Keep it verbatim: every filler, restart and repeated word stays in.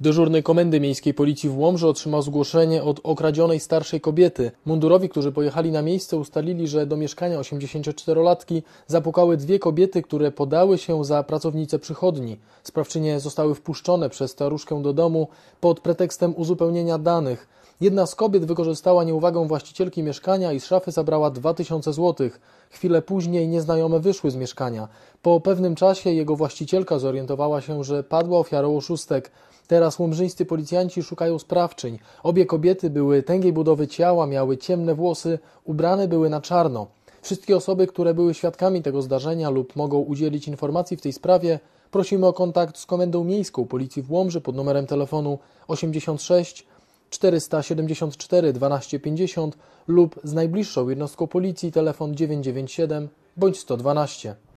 Dyżurny Komendy Miejskiej Policji w Łomży otrzymał zgłoszenie od okradzionej starszej kobiety. Mundurowi, którzy pojechali na miejsce, ustalili, że do mieszkania osiemdziesięcioczterolatki zapukały dwie kobiety, które podały się za pracownice przychodni. Sprawczynie zostały wpuszczone przez staruszkę do domu pod pretekstem uzupełnienia danych. Jedna z kobiet wykorzystała nieuwagę właścicielki mieszkania i z szafy zabrała dwa tysiące złotych. Chwilę później nieznajome wyszły z mieszkania. Po pewnym czasie jego właścicielka zorientowała się, że padła ofiarą oszustek. Teraz łomżyńscy policjanci szukają sprawczyń. Obie kobiety były tęgiej budowy ciała, miały ciemne włosy, ubrane były na czarno. Wszystkie osoby, które były świadkami tego zdarzenia lub mogą udzielić informacji w tej sprawie, prosimy o kontakt z Komendą Miejską Policji w Łomży pod numerem telefonu osiemdziesiąt sześć czterysta siedemdziesiąt cztery dwanaście pięćdziesiąt lub z najbliższą jednostką policji telefon dziewięćset dziewięćdziesiąt siedem bądź sto dwanaście.